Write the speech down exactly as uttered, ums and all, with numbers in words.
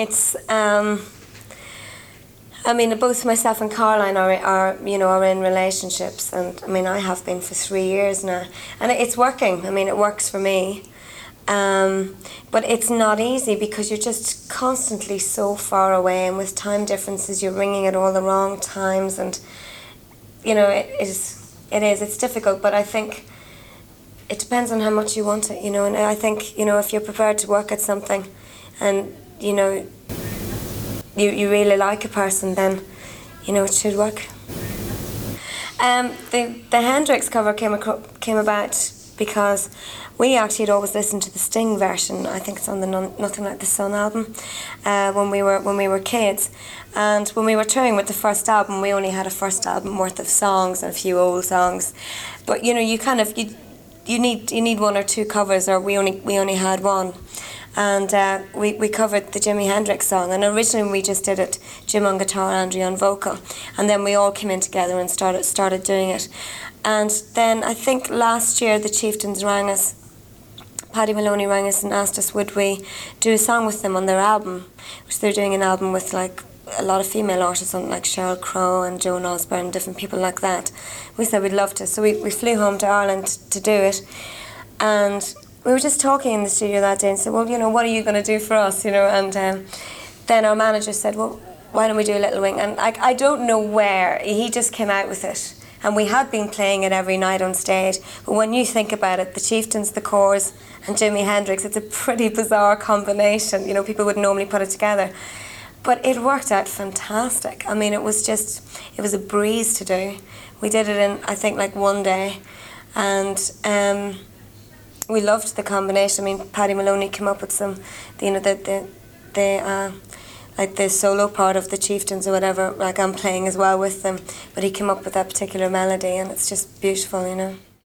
it's, um, I mean, both myself and Caroline are, are, you know, are in relationships, and I mean, I have been for three years now, and it's working. I mean, it works for me, um, but it's not easy because you're just constantly so far away, and with time differences, you're ringing at all the wrong times, and you know, it is, it is, it's difficult. But I think it depends on how much you want it, you know, and I think, you know, if you're prepared to work at something, and you know, you, you really like a person, then, you know, it should work. Um, the, the Hendrix cover came, acro- came about because we actually had always listened to the Sting version. I think it's on the non- Nothing Like the Sun album, uh, when we were when we were kids. And when we were touring with the first album, we only had a first album worth of songs and a few old songs. But you know, you kind of you you need you need one or two covers, or we only we only had one. And uh, we, we covered the Jimi Hendrix song, and originally we just did it, Jim on guitar, Andrea on vocal, and then we all came in together and started started doing it. And then I think last year the Chieftains rang us, Paddy Maloney rang us and asked us would we do a song with them on their album, which they're doing an album with like a lot of female artists on, like Sheryl Crow and Joan Osborne, different people like that. We said we'd love to, so we, we flew home to Ireland to do it, and we were just talking in the studio that day and said, well, you know, what are you going to do for us, you know? And um, then our manager said, well, why don't we do Little Wing? And I, I don't know where, he just came out with it. And we had been playing it every night on stage. But when you think about it, the Chieftains, the Corrs, and Jimi Hendrix, it's a pretty bizarre combination. You know, people wouldn't normally put it together. But it worked out fantastic. I mean, it was just, it was a breeze to do. We did it in, I think, like one day. And um, we loved the combination. I mean, Paddy Maloney came up with some, you know, the, the, the uh, like the solo part of the Chieftains or whatever, like I'm playing as well with them, but he came up with that particular melody, and it's just beautiful, you know.